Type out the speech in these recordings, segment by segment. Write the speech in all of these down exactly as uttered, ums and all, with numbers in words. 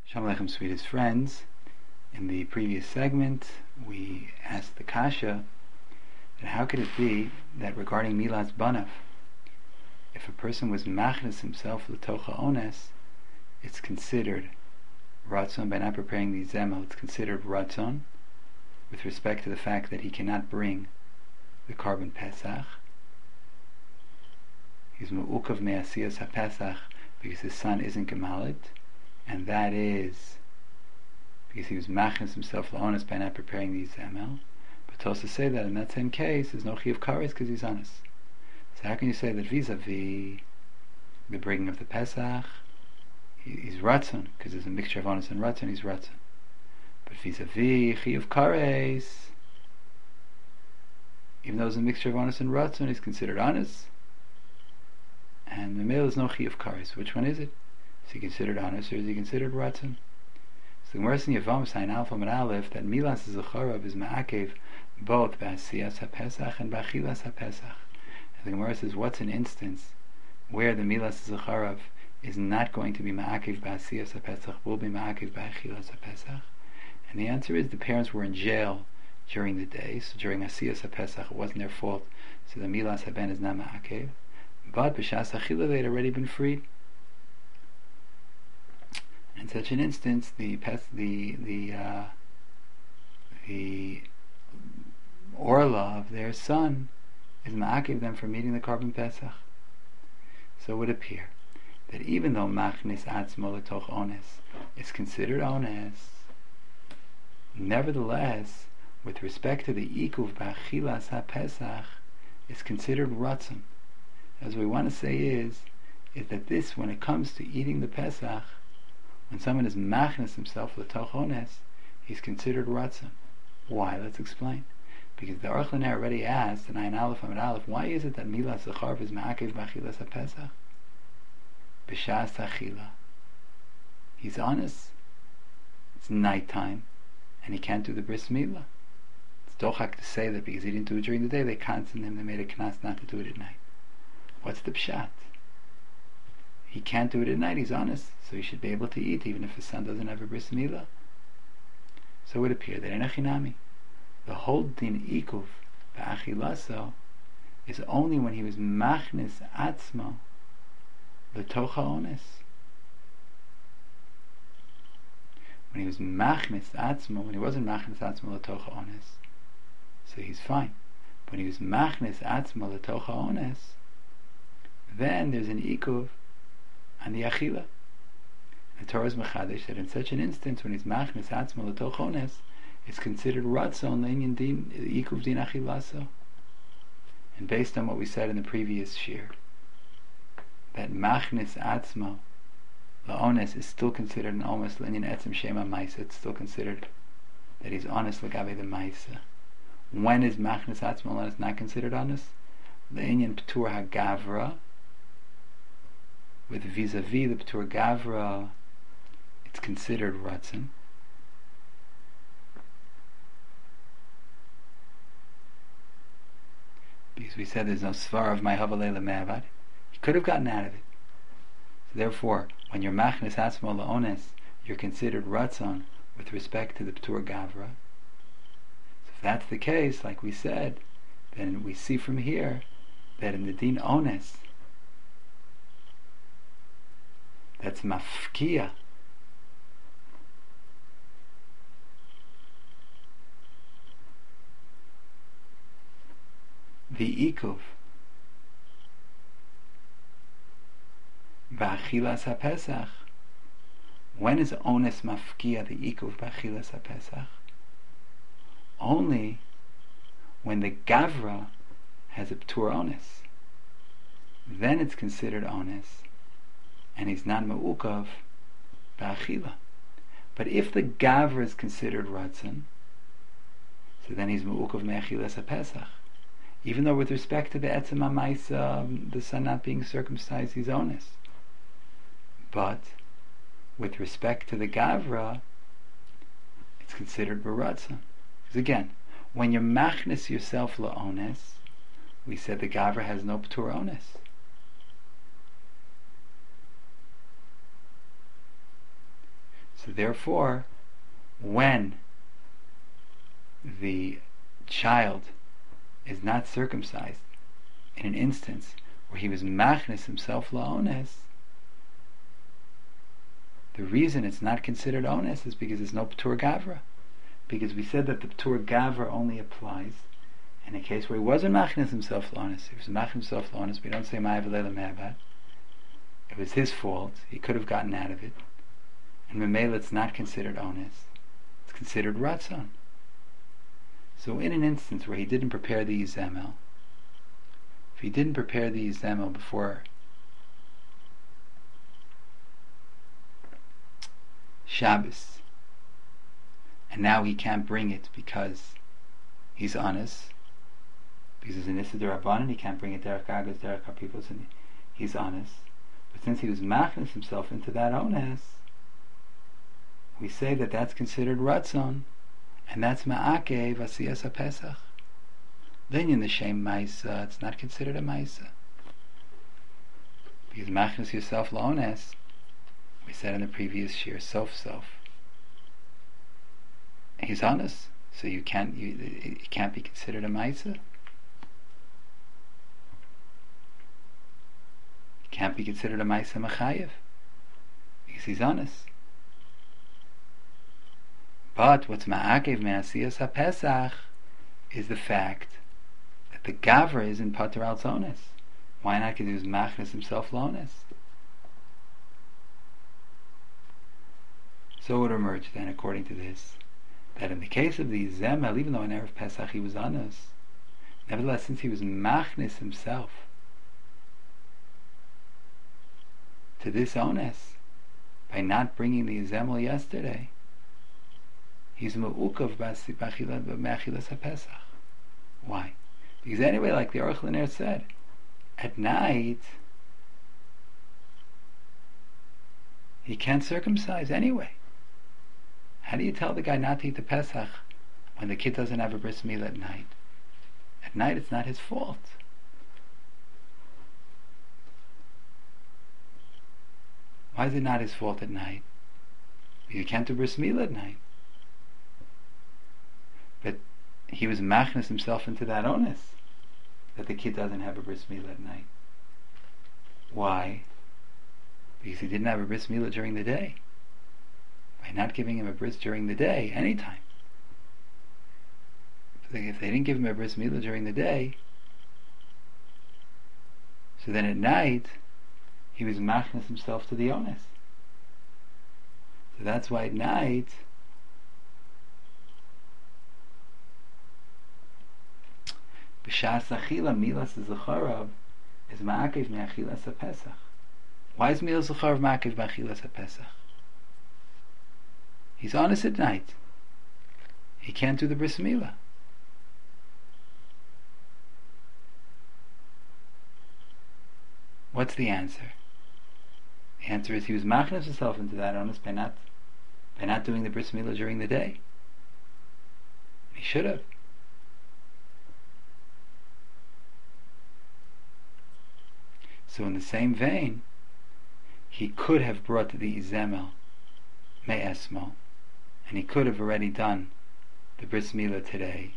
Shalom Aleichem, sweetest friends. In the previous segment, we asked the Kasha that how could it be that regarding Milas Banav, if a person was machnes himself l'tocha ones, it's considered ratzon. By not preparing the zemel, it's considered ratzon with respect to the fact that he cannot bring the carbon pesach. He's mu'ukav me'asiyas ha-pesach because his son isn't gemalit, and that is because he was machnes himself la'ones by not preparing the zemel. But to also say that in that same case, there's no chiyuv kares because he's honest. So how can you say that vis-a-vis the bringing of the pesach, he's ratzon because there's a mixture of honest and ratzon, he's ratzon. But vis-a-vis chiyuv kares, even though there's a mixture of honest and ratzon, he's considered honest, and the male is no chiyuv kares. Which one is it? Is he considered honest or is he considered ratzon? So the Gemara in Yevamos Hayin Alpha Amud Aleph that milas zecharav is ma'akev both b'asiyas ha-pesach and b'achilas ha-pesach. And the Gemara says, what's an instance where the milas zecharav is not going to be ma'akev b'asiyas ha-pesach, will be ma'akev b'achilas ha-pesach? And the answer is the parents were in jail during the day, so during asiyas ha-pesach it wasn't their fault, so the milas haben is not ma'akev. But b'shas achila they had already been freed. In such an instance, the pes, the the uh, the orla of their son is ma'akev them from eating the carbon pesach. So it would appear that even though machnis atzmo l'toch ones is considered ones, nevertheless, with respect to the ikuv b'achilas ha-pesach, is considered ratzon. As we want to say is, is that this, when it comes to eating the pesach, when someone is machnes himself l'toch ones, he's considered ratzon. Why? Let's explain. Because the Aruch LaNer already asked in Ayin Aleph Amud Aleph, why is it that milas zecharav is ma'akev b'achilas ha-pesach? B'shas achila. He's honest. It's nighttime, and he can't do the bris milah. It's dochak to say that because he didn't do it during the day, they canceled him. They made a knas not to do it at night. What's the pshat? He can't do it at night, he's honest, so he should be able to eat even if his son doesn't have a bris milah. So it would appear that in Echinami, the whole din ikuv ba'achilaso is only when he was machnis atzmo l'tocha ones. When he was machnis atzmo, when he wasn't machnis atzmo l'tocha ones, so he's fine. But when he was machnis atzmo l'tocha ones, then there's an ikuv and the achila. The Torah is mechadish that in such an instance, when he's machnes atzmo l'toch ones, it's considered ratzon le'inyan din ikuv din achilaso. And based on what we said in the previous shir, that machnes atzmo la'ones is still considered an almost le'inyan etzem shema ma'isa. It's still considered that he's honest l'gabe the ma'isa. When is machnes atzmo la'ones not considered honest? Le'inyan p'tur ha'gavra. With vis-a-vis the P'tur Gavra, it's considered ratzon. Because we said there's no svar of my havalei le'me'avad. He could have gotten out of it. So therefore, when you're machnes atzmo la'ones, you're considered ratzon with respect to the P'tur Gavra. So if that's the case, like we said, then we see from here that in the din ones, that's mafkia. The ikuv b'achilas ha-pesach. When is ones mafkia the ikuv b'achilas ha-pesach? Only when the gavra has a p'tur ones. Then it's considered ones, and he's not ma'ukav ba'achila. But if the gavra is considered ratzon, so then he's ma'ukav me'achilas ha-pesach. Even though with respect to the etzem ha'maisa, the son not being circumcised, he's honest. But with respect to the gavra, it's considered baratzon. Because again, when you're machnes yourself la'ones, we said the gavra has no p'tur ones. So therefore, when the child is not circumcised in an instance where he was machnis himself la'ones, the reason it's not considered ones is because there's no p'tur gavra. Because we said that the p'tur gavra only applies in a case where he wasn't machnis himself la'ones. If he was machnis himself la'ones, we don't say ma'av leila me'abat. It was his fault. He could have gotten out of it. And memela, it's not considered ones. It's considered ratzon. So in an instance where he didn't prepare the yizemel, if he didn't prepare the yizemel before Shabbos, and now he can't bring it because he's honest, because he's an Issa D'Rabbanan, he can't bring it derech Gagas, derech HaPipos, and he's honest. But since he was machnas himself into that ones, we say that that's considered ratzon, and that's ma'akev asiyas haPesach. Then in the shem ma'isa, it's not considered a ma'isa, because machnas yourself la'ones, we said in the previous shir, self self. He's honest, so you can't you it can't be considered a ma'isa. It can't be considered a ma'isa machayev because he's honest. But what's ma'akev me'asiyas haPesach is the fact that the gavra is in pater al zones. Why not? Because he was machnas himself lones. So it would emerge then, according to this, that in the case of the Zemel, even though in Erev Pesach he was honest, nevertheless, since he was machnis himself to this onus by not bringing the Zemel yesterday, he's me'ukav b'achilas haPesach. Why? Because anyway, like the Aruch LaNer said, at night he can't circumcise anyway. How do you tell the guy not to eat the Pesach when the kid doesn't have a bris milah at night? At night it's not his fault. Why is it not his fault at night? You can't do bris milah at night. But he was machnas himself into that onus that the kid doesn't have a bris milah at night. Why? Because he didn't have a bris milah during the day. By not giving him a bris during the day, anytime. If they didn't give him a bris milah during the day, so then at night he was machnas himself to the onus. So that's why at night b'shas achila milas zecharav is ma'akev me'achilas haPesach. Why is milas zecharav ma'akev me'achilas haPesach? He's honest at night. He can't do the bris milah. What's the answer? The answer is he was machnas himself into that honest by not by not doing the bris milah during the day. He should have. So in the same vein, he could have brought the Zemel me'esmo, and he could have already done the bris milah today.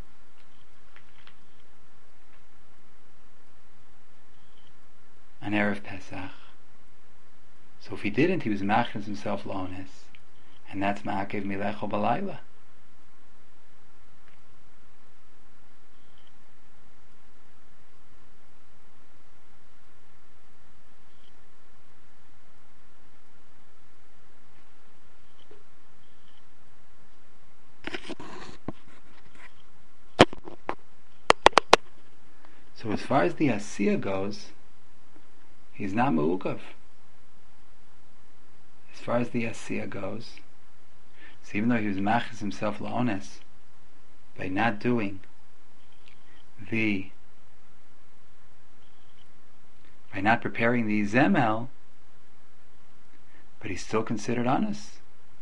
On Erev Pesach. So if he didn't, he was machnas himself la'ones, and that's ma'akev milecho b'layla. So as far as the Asiyah goes, he's not me'ukav. As far as the Asiyah goes, so even though he was machnas himself la'ones by not doing the by not preparing the Zemel, but he's still considered honest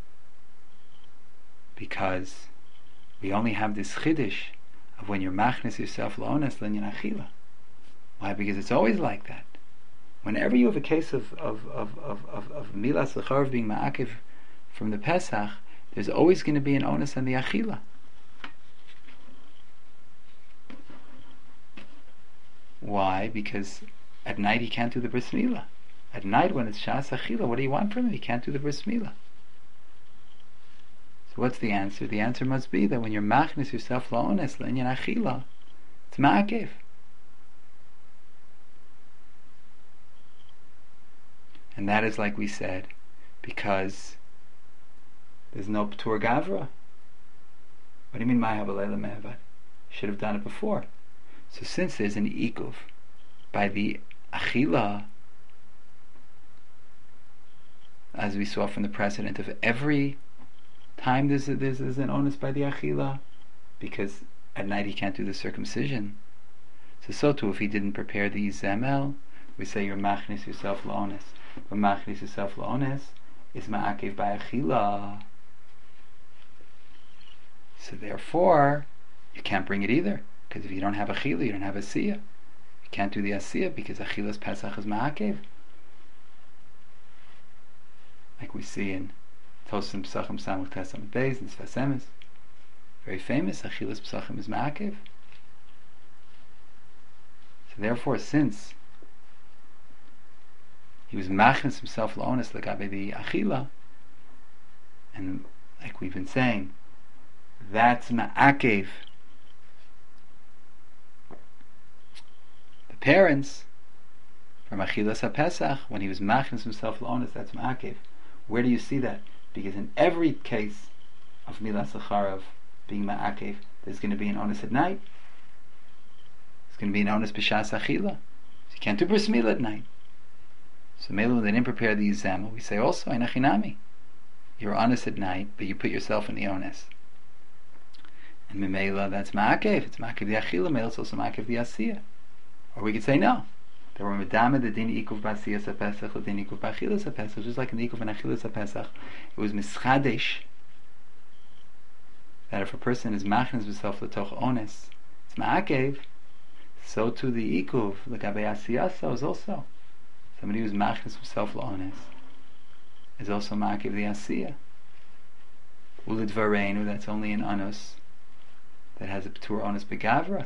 because we only have this chiddush of when you're machnas yourself la'ones l'inyan achila. Why? Because it's always like that. Whenever you have a case of of of of of, of milas l'charav being ma'akev from the Pesach, there's always going to be an onus on the Achila. Why? Because at night he can't do the Bris Milah. At night when it's Shas Achila, what do you want from him? He can't do the Bris Milah. So what's the answer? The answer must be that when you're machnis yourself la'ones, l'inyan Achila, it's ma'akev. And that is, like we said, because there's no P'tur Gavra. What do you mean, Ma'av Alayla Me'avad? Should have done it before. So since there's an Ikuv by the Achila, as we saw from the precedent of every time there's, a, there's, there's an onus by the Achila, because at night he can't do the circumcision. So so too, if he didn't prepare the Zemel, we say you're machnis yourself la'ones. But machnis yourself la'ones is ma'akev by Achila. So therefore, you can't bring it either. Because if you don't have Achila, you don't have Asiyah. You can't do the Asiyah because Achila's Pesach is ma'akev. Like we see in Tosim Psachim Samach Tesam Beis and Sfas Emes. Very famous, Achila's Psachim is ma'akev. So therefore, since he was machnes himself la'ones l'gabe the Achila, and like we've been saying, that's ma'akev the parents from Achilas HaPesach. When he was machnes himself la'ones, that's ma'akev. Where do you see that? Because in every case of Milas Acharav being ma'akev, there's going to be an onus at night. There's going to be an onus b'shas Achila. So you can't do bris milah at night. So maybe when they didn't prepare the Yizamah, we say also, Einachinami, you're honest at night, but you put yourself in the onus. And Memela, that's Ma'akev, it's Ma'akev the Achila, Memela, it's also Ma'akev the Asiyah. Or we could say no. There were Medama, the Din Ikuv B'Asiyah Sapesach, the Din Ikuv B'Achilas Sapesach, just like in the Ikuv and Achilas Sapesach, it was Mischadesh, that if a person is Machnes himself L'toch Ones, it's Ma'akev, so too the Ikuv, L'Gabei Asiyasa, is also. Somebody who's machnes himself la'ones is also ma'akev the asiyah. Ulidvareinu, that's only an anus that has a p'tur onus begavra.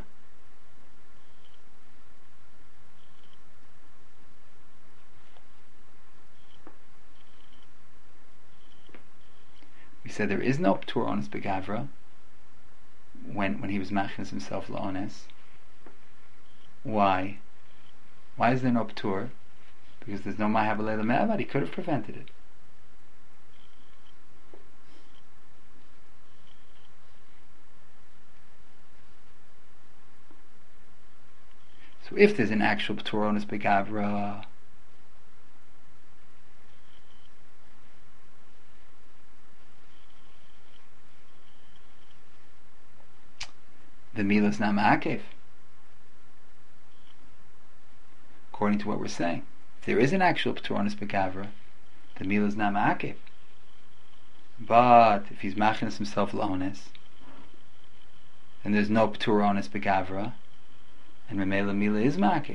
We said there is no p'tur onus begavra when when he was machnes himself la'ones. Why? Why is there no p'tur? Because there's no Ma'av Alayla Me'avad, he could have prevented it. So if there's an actual P'tur Onus Begavra, the Milah is not Ma'akev, according to what we're saying. If there is an actual P'tur Onus Begavra, the Milah is not Ma'akev. But if he's machnes himself la'ones, then there's no P'tur Onus Begavra, and Memela Milah is Ma'akev.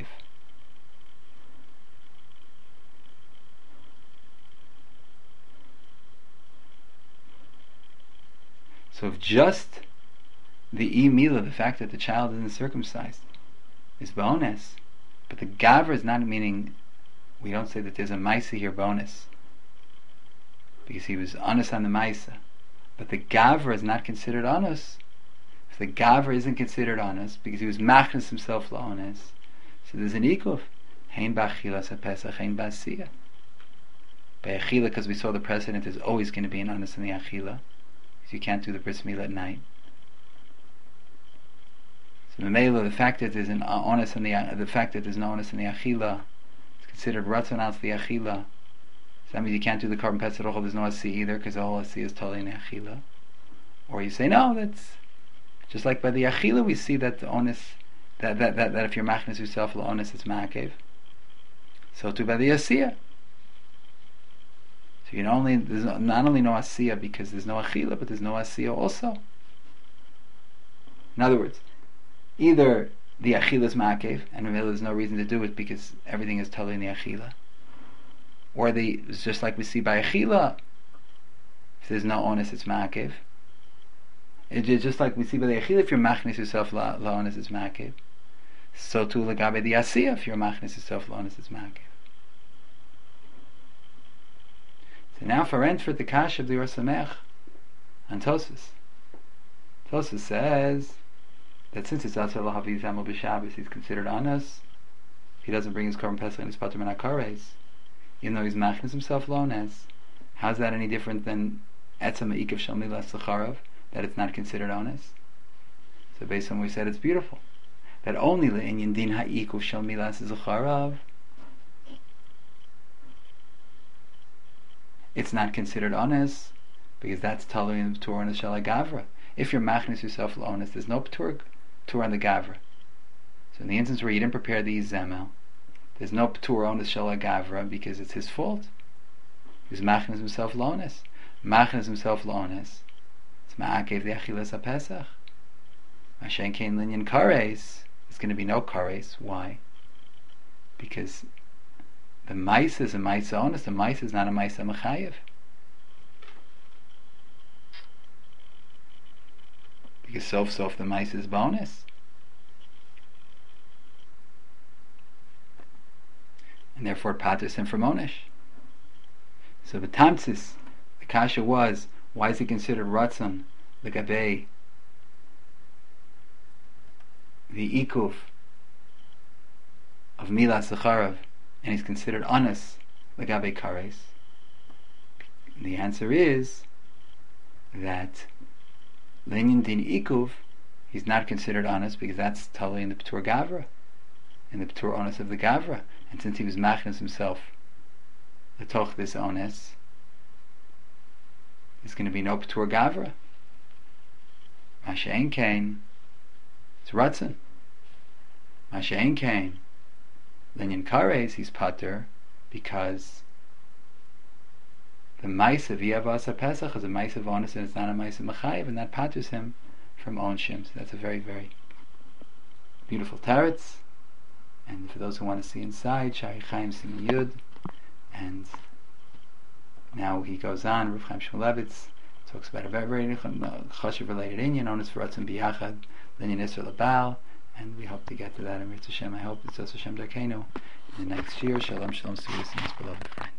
So if just the E Milah, the fact that the child isn't circumcised, is bonus, but the Gavra is not meaning. We don't say that there's a Maisa here bonus, because he was honest on the Maisa. But the Gavra is not considered honest. If the Gavra isn't considered honest, because he was machnes himself la'ones, so there's an Ikuv. Hein ba'achilas ha'pesach, hein ba'asiyah. By Achila, because we saw the precedent, there's always going to be an honest in the Achila, because you can't do the bris milah at night. So Memela, the fact that there's an honest in the the fact that there's no honest in the Achila, considered ratzon al the achila. So that means you can't do the carbon pesach rochel. There's no asi either, because the whole asi is totally in the achila. Or you say no, that's just like by the achila we see that the onus that that that, that if you're machnes yourself the onus it's ma'akev. So too by the asiya. So you know only there's not only no asiya because there's no achila, but there's no asiya also. In other words, either the achila is ma'akev, and there's no reason to do it because everything is totally in the achila. Or the it's just like we see by achila, If there's no onus, it's ma'akev. It's just like we see by the Achil, if you're machnis yourself la onus, it's ma'akev. So too legabe the Asiyah, if you're machnis yourself la onus, it's ma'akev. So now for ent for the kash of the Or Samech and Tosfos. Tosfos says that since it's Asar Lahavi Zamel B'Shabbos, he's considered anas. He doesn't bring his korban pesach and his pater min hakares, even though he's machnis himself lones. How's that any different than etzem ha'ikav shel milas zacharav, that it's not considered honest? So based on what we said, it's beautiful that only le'inyan din ha'ikav shel milas zacharav, it's not considered honest, because that's totally in the Torah and the Shel Gavra. If you're machnis yourself honest, there's no Torah on the Gavra. So in the instance where you didn't prepare the Zemel, there's no Torah on the Shel Gavra because it's his fault. He was machnis himself honest. Machnis himself honest. It's ma'akev the achilas ha-pesach. Mashen kein linyan kares. There's going to be no kares. Why? Because the mice is a mice honest. The mice is not a mice mechayev. Because sof sof the mice is bonus. And therefore paters him from onish. So the tamtzis, the kasha was, why is he considered ratzon legabe the ikuv of milas zacharav, and he's considered anas legabe kares? The answer is that linyan din ikuv, he's not considered anas because that's totally in the P'tur Gavra, in the P'tur Ones of the Gavra. And since he was machnas himself l'toch this ones, there's going to be no P'tur Gavra. Mashe'en kain, it's ratzon. Mashe'en kain, linyan kares, he's pater because the mice of Yavas HaPesach is a mice of onus and it's not a mice of Mechayev, and that paters him from onshim. So that's a very, very beautiful teretz. And for those who want to see inside, Shari Chaim Siman Yud, and now he goes on, Rav Chaim Shmulevitz talks about a very, very chashuv related inyan known as V'ratzon B'yachad, Linyan Isser Labal, and we hope to get to that in Mirz Hashem. I hope it's also Hashem Darkeinu in the next year. Shalom, shalom, to his beloved friend.